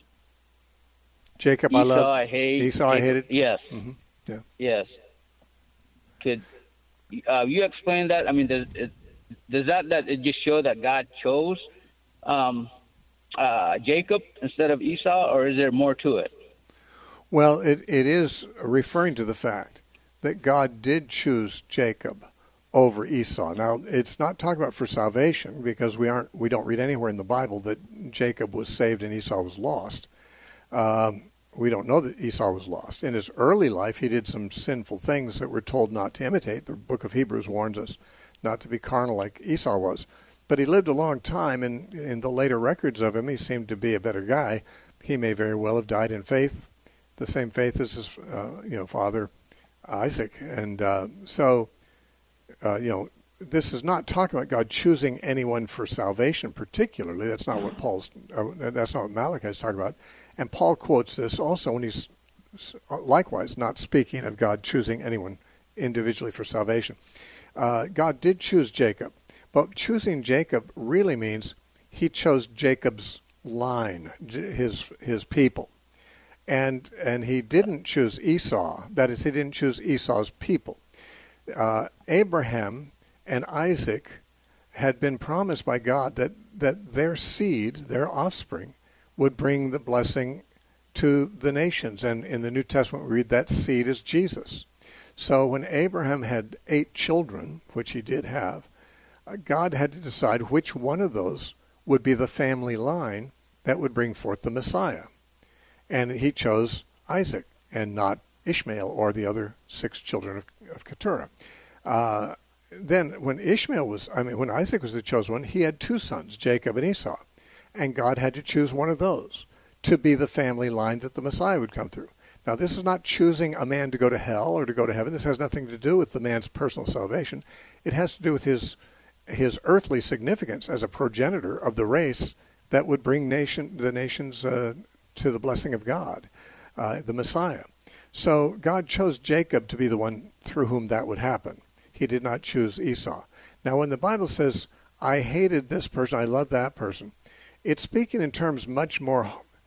Jacob, Esau, I love. I hate. Esau, I hated. Yes. Mm-hmm. Yeah. Yes. Could uh, you explain that? I mean, does it, does that that it just show that God chose um, uh, Jacob instead of Esau, or is there more to it? Well, it, it is referring to the fact that God did choose Jacob over Esau. Now, it's not talking about for salvation, because we aren't we don't read anywhere in the Bible that Jacob was saved and Esau was lost. Um, We don't know that Esau was lost. In his early life, he did some sinful things that we're told not to imitate. The book of Hebrews warns us not to be carnal like Esau was. But he lived a long time, and in the later records of him, he seemed to be a better guy. He may very well have died in faith, the same faith as his uh, you know, father, Isaac. And uh, so, uh, you know, this is not talking about God choosing anyone for salvation particularly. That's not what Paul's, uh, that's not what Malachi is talking about. And Paul quotes this also when he's likewise not speaking of God choosing anyone individually for salvation. Uh, God did choose Jacob, but choosing Jacob really means he chose Jacob's line, his his people. And and he didn't choose Esau. That is, he didn't choose Esau's people. Uh, Abraham and Isaac had been promised by God that, that their seed, their offspring, would bring the blessing to the nations. And in the New Testament, we read that seed is Jesus. So when Abraham had eight children, which he did have, uh, God had to decide which one of those would be the family line that would bring forth the Messiah. And he chose Isaac and not Ishmael or the other six children of, of Keturah. Uh, then when Ishmael was, I mean, when Isaac was the chosen one, he had two sons, Jacob and Esau. And God had to choose one of those to be the family line that the Messiah would come through. Now, this is not choosing a man to go to hell or to go to heaven. This has nothing to do with the man's personal salvation. It has to do with his his earthly significance as a progenitor of the race that would bring nation the nations uh, to the blessing of God, uh, the Messiah. So God chose Jacob to be the one through whom that would happen. He did not choose Esau. Now, when the Bible says, I hated this person, I love that person, it's speaking in terms much more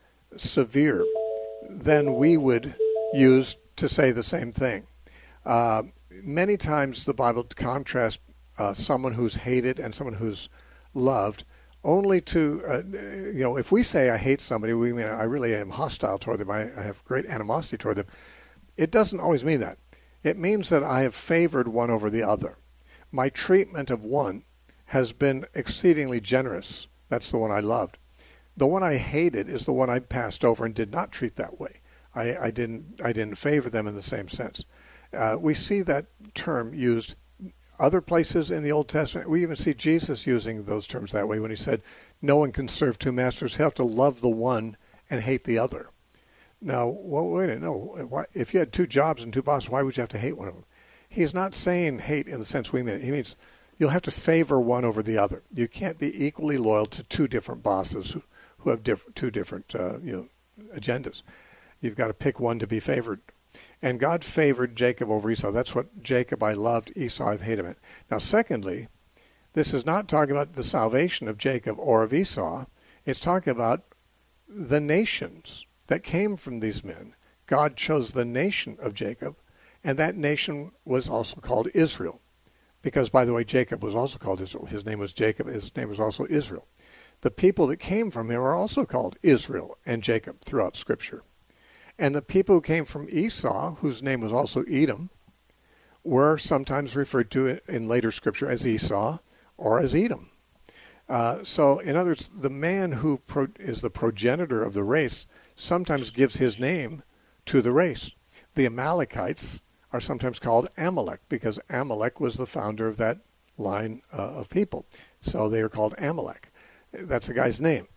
severe than we would use to say the same thing. Uh, many times the Bible contrasts uh, someone who's hated and someone who's loved only to, uh, you know, if we say I hate somebody, we mean I really am hostile toward them, I, I have great animosity toward them. It doesn't always mean that. It means that I have favored one over the other. My treatment of one has been exceedingly generous. That's the one I loved. The one I hated is the one I passed over and did not treat that way. I, I didn't I didn't favor them in the same sense. Uh, we see that term used other places in the Old Testament. We even see Jesus using those terms that way when he said, no one can serve two masters. You have to love the one and hate the other. Now, well, wait a minute. No, why, if you had two jobs and two bosses, why would you have to hate one of them? He's not saying hate in the sense we mean it. He means you'll have to favor one over the other. You can't be equally loyal to two different bosses who, who have diff- two different uh, you know, agendas. You've got to pick one to be favored. And God favored Jacob over Esau. That's what Jacob I loved, Esau I've hated him. Now, secondly, this is not talking about the salvation of Jacob or of Esau. It's talking about the nations that came from these men. God chose the nation of Jacob, and that nation was also called Israel. Because, by the way, Jacob was also called Israel. His name was Jacob. His name was also Israel. The people that came from him are also called Israel and Jacob throughout Scripture. And the people who came from Esau, whose name was also Edom, were sometimes referred to in later Scripture as Esau or as Edom. Uh, so, in other words, the man who pro- is the progenitor of the race sometimes gives his name to the race. The Amalekites are sometimes called Amalek because Amalek was the founder of that line uh, of people. So they are called Amalek. That's the guy's name.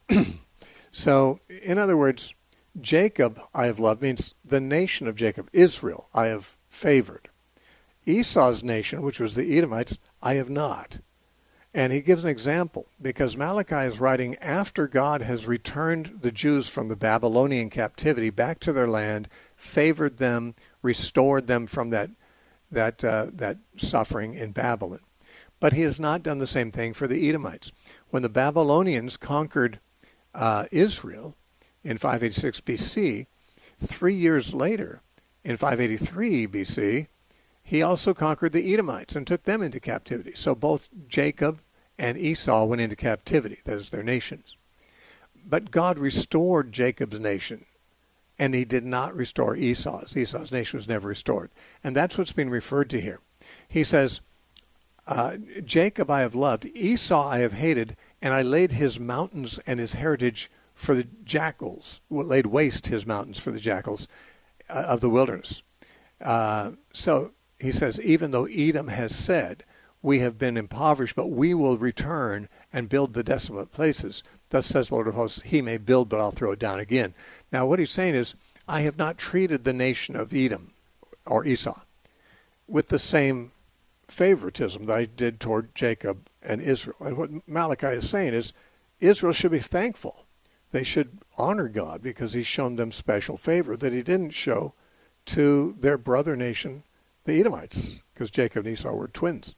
So, in other words, Jacob I have loved means the nation of Jacob, Israel, I have favored. Esau's nation, which was the Edomites, I have not. And he gives an example because Malachi is writing after God has returned the Jews from the Babylonian captivity back to their land, favored them, restored them from that that uh, that suffering in Babylon. But he has not done the same thing for the Edomites. When the Babylonians conquered uh, Israel in five eighty-six B C, three years later, in five eighty-three B C, he also conquered the Edomites and took them into captivity. So both Jacob and Esau went into captivity, that is, their nations. But God restored Jacob's nation, and he did not restore Esau's. Esau's nation was never restored. And that's what's being referred to here. He says, uh, Jacob I have loved, Esau I have hated, and I laid his mountains and his heritage for the jackals, laid waste his mountains for the jackals uh, of the wilderness. Uh, so he says, even though Edom has said, we have been impoverished, but we will return and build the desolate places. Thus says the Lord of hosts, he may build, but I'll throw it down again. Now what he's saying is, I have not treated the nation of Edom or Esau with the same favoritism that I did toward Jacob and Israel. And what Malachi is saying is, Israel should be thankful. They should honor God because he's shown them special favor that he didn't show to their brother nation, the Edomites. because Jacob and Esau were twins.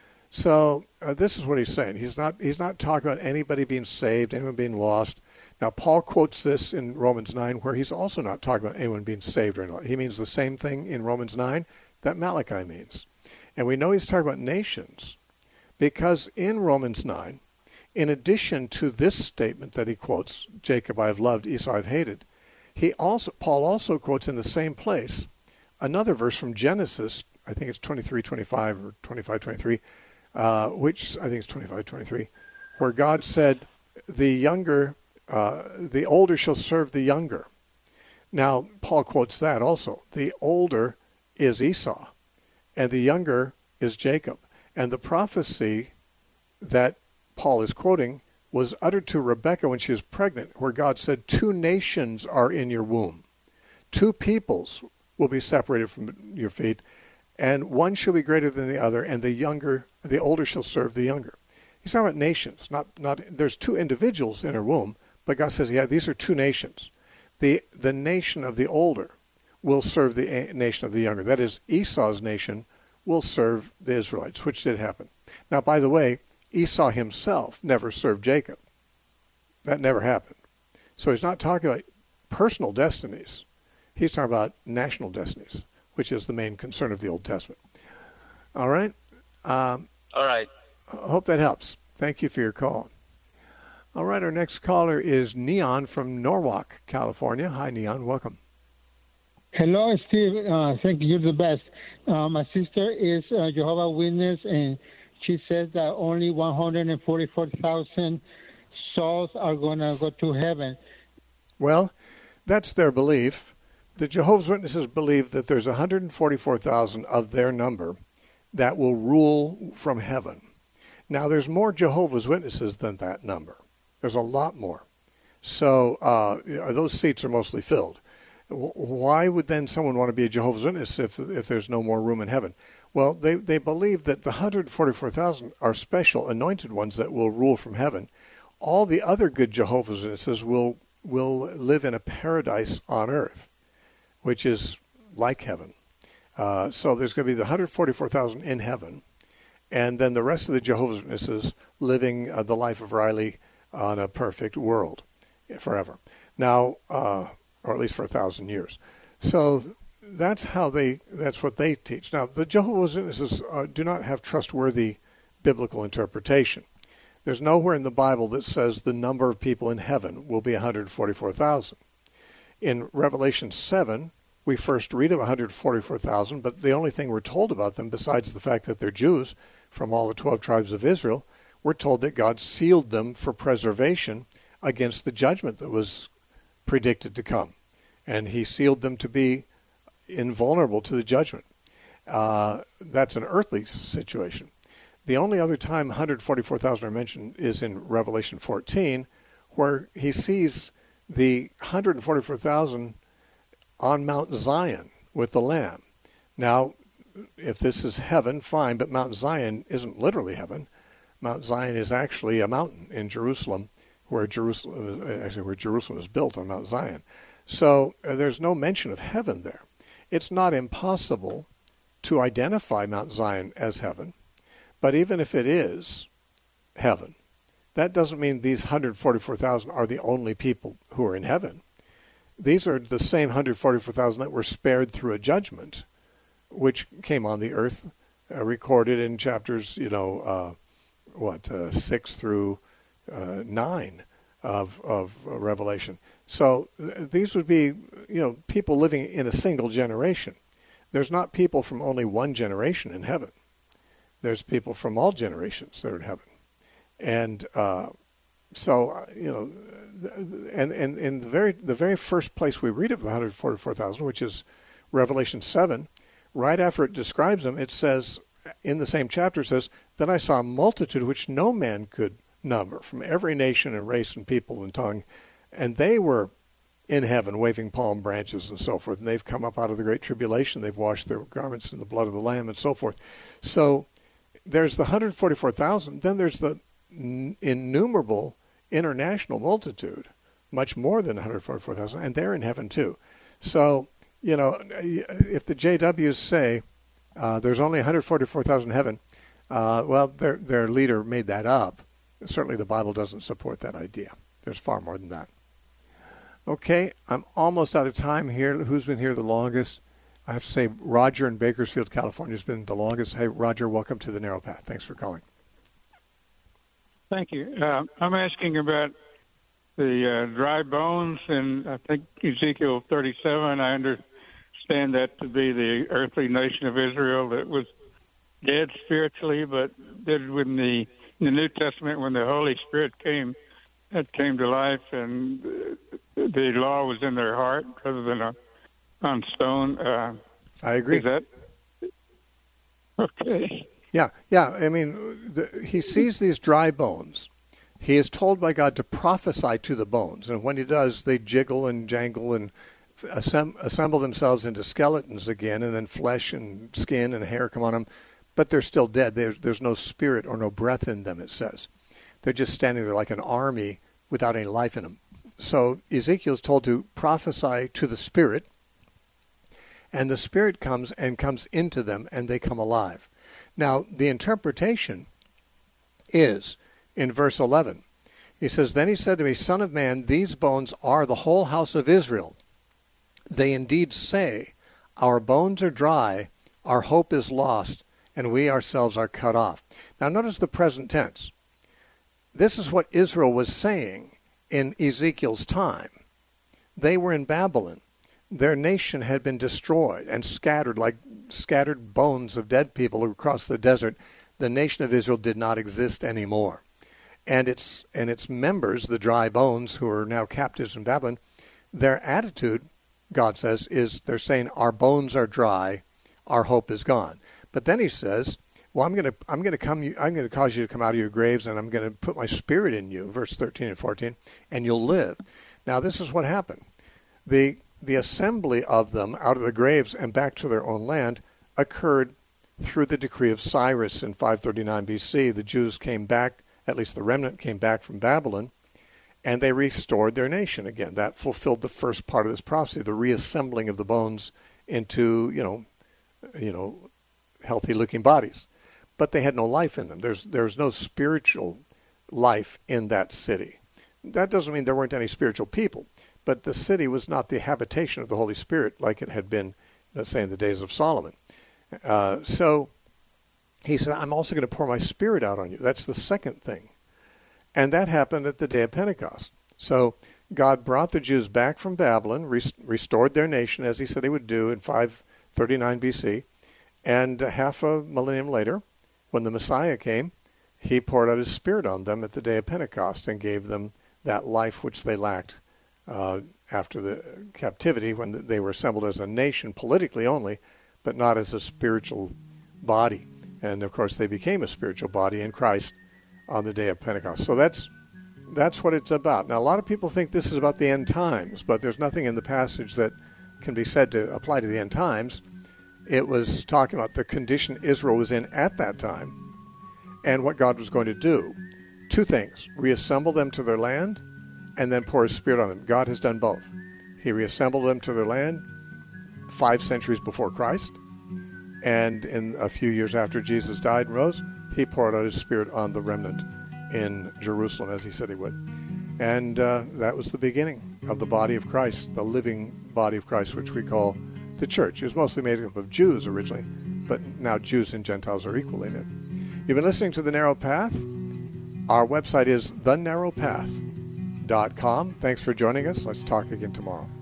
So uh, this is what he's saying. He's not he's not talking about anybody being saved, anyone being lost. Now, Paul quotes this in Romans nine, where he's also not talking about anyone being saved or anything. He means the same thing in Romans nine that Malachi means. And we know he's talking about nations because in Romans nine, in addition to this statement that he quotes, Jacob I have loved, Esau I have hated, he also Paul also quotes in the same place another verse from Genesis, I think it's twenty-three twenty-five or twenty-five twenty-three, uh, which I think it's twenty-five twenty-three, where God said, the younger, uh, the older shall serve the younger. Now, Paul quotes that also. The older is Esau, and the younger is Jacob. And the prophecy that Paul is quoting was uttered to Rebekah when she was pregnant, where God said, two nations are in your womb. Two peoples will be separated from your feet, and one shall be greater than the other, and the younger, the older shall serve the younger. He's talking about nations, not, not, there's two individuals in her womb, but God says, yeah, these are two nations. The, the nation of the older will serve the nation of the younger. That is, Esau's nation will serve the Israelites, which did happen. Now, by the way, Esau himself never served Jacob. That never happened. So he's not talking about personal destinies. He's talking about national destinies, which is the main concern of the Old Testament. All right? Um, All right. I hope that helps. Thank you for your call. All right, our next caller is Neon from Norwalk, California. Hi, Neon. Welcome. Hello, Steve. Uh, thank you. You're the best. Uh, my sister is a Jehovah's Witness, and she says that only one hundred forty-four thousand souls are going to go to heaven. Well, that's their belief. The Jehovah's Witnesses believe that there's one hundred forty-four thousand of their number that will rule from heaven. Now, there's more Jehovah's Witnesses than that number. There's a lot more. So uh, those seats are mostly filled. Why would then someone want to be a Jehovah's Witness if if there's no more room in heaven? Well, they, they believe that the one hundred forty-four thousand are special anointed ones that will rule from heaven. All the other good Jehovah's Witnesses will will live in a paradise on earth, which is like heaven. Uh, so there's going to be the one hundred forty-four thousand in heaven, and then the rest of the Jehovah's Witnesses living uh, the life of Riley on a perfect world forever. Now, uh, or at least for a thousand years. So that's how they, that's what they teach. Now, the Jehovah's Witnesses uh, do not have trustworthy biblical interpretation. There's nowhere in the Bible that says the number of people in heaven will be one hundred forty-four thousand. In Revelation seven, we first read of one hundred forty-four thousand, but the only thing we're told about them, besides the fact that they're Jews from all the twelve tribes of Israel, we're told that God sealed them for preservation against the judgment that was predicted to come. And he sealed them to be invulnerable to the judgment. Uh, that's an earthly situation. The only other time one hundred forty-four thousand are mentioned is in Revelation fourteen, where he sees the one hundred forty-four thousand on Mount Zion with the Lamb. Now, if this is heaven, fine, but Mount Zion isn't literally heaven. Mount Zion is actually a mountain in Jerusalem, where Jerusalem, actually where Jerusalem is built on Mount Zion. So uh, there's no mention of heaven there. It's not impossible to identify Mount Zion as heaven, but even if it is heaven, that doesn't mean these one hundred forty-four thousand are the only people who are in heaven. These are the same one hundred forty-four thousand that were spared through a judgment, which came on the earth, uh, recorded in chapters, you know, uh, what, uh, six through uh, nine of of uh, Revelation. So th- these would be, you know, people living in a single generation. There's not people from only one generation in heaven. There's people from all generations that are in heaven. And uh, so, you know, and, and in the very the very first place we read of the one hundred forty-four thousand, which is Revelation seven, right after it describes them, it says, in the same chapter, it says, "Then I saw a multitude which no man could number, from every nation and race and people and tongue, and they were in heaven waving palm branches and so forth, and they've come up out of the great tribulation, they've washed their garments in the blood of the Lamb and so forth." So there's the one hundred forty-four thousand, then there's the n- innumerable international multitude, much more than one hundred forty-four thousand, and they're in heaven too. So, you know, if the J Ws say Uh, there's only one hundred forty-four thousand in heaven. Uh, well, their their leader made that up. Certainly the Bible doesn't support that idea. There's far more than that. Okay, I'm almost out of time here. Who's been here the longest? I have to say Roger in Bakersfield, California has been the longest. Hey, Roger, welcome to the Narrow Path. Thanks for calling. Thank you. Uh, I'm asking about the uh, dry bones, and I think Ezekiel thirty-seven, I understand that to be the earthly nation of Israel that was dead spiritually, but did when the, in the New Testament, when the Holy Spirit came, that came to life, and the law was in their heart rather than a, on stone. Uh, I agree. Is that okay? Yeah, yeah. I mean, the, he sees these dry bones. He is told by God to prophesy to the bones, and when he does, they jiggle and jangle and assemb- assemble themselves into skeletons again, and then flesh and skin and hair come on them, but they're still dead. There's, there's no spirit or no breath in them, it says. They're just standing there like an army without any life in them. So Ezekiel's told to prophesy to the spirit, and the spirit comes and comes into them, and they come alive. Now, the interpretation is in verse eleven. He says, "Then he said to me, Son of man, these bones are the whole house of Israel. They indeed say, our bones are dry, our hope is lost, and we ourselves are cut off." Now, notice the present tense. This is what Israel was saying in Ezekiel's time. They were in Babylon. Their nation had been destroyed and scattered like scattered bones of dead people across the desert. The nation of Israel did not exist anymore. And its and its members, the dry bones who are now captives in Babylon, their attitude, God says, is they're saying, our bones are dry, our hope is gone. But then he says, well, I'm going to I'm going to come I'm going to cause you to come out of your graves, and I'm going to put my spirit in you, verse thirteen and fourteen, and you'll live. Now, this is what happened. The the assembly of them out of the graves and back to their own land occurred through the decree of Cyrus in five thirty-nine B C. The Jews came back, at least the remnant came back from Babylon, and they restored their nation again. That fulfilled the first part of this prophecy, the reassembling of the bones into, you know, you know, healthy-looking bodies. But they had no life in them. There's there's no spiritual life in that city. That doesn't mean there weren't any spiritual people, but the city was not the habitation of the Holy Spirit like it had been, let's say, in the days of Solomon. Uh, so he said, I'm also going to pour my spirit out on you. That's the second thing. And that happened at the day of Pentecost. So God brought the Jews back from Babylon, rest- restored their nation, as he said he would do in five thirty-nine B C, and half a millennium later, when the Messiah came, he poured out his spirit on them at the day of Pentecost and gave them that life which they lacked uh, after the captivity, when they were assembled as a nation politically only, but not as a spiritual body. And, of course, they became a spiritual body in Christ on the day of Pentecost. So that's that's what it's about. Now, a lot of people think this is about the end times, but there's nothing in the passage that can be said to apply to the end times. It was talking about the condition Israel was in at that time and what God was going to do. Two things: reassemble them to their land and then pour his spirit on them. God has done both. He reassembled them to their land five centuries before Christ, and in a few years after Jesus died and rose, he poured out his spirit on the remnant in Jerusalem, as he said he would. And uh, that was the beginning of the body of Christ, the living body of Christ, which we call the church. It was mostly made up of Jews originally, but now Jews and Gentiles are equal in it. You've been listening to The Narrow Path. Our website is the narrow path dot com. Thanks for joining us. Let's talk again tomorrow.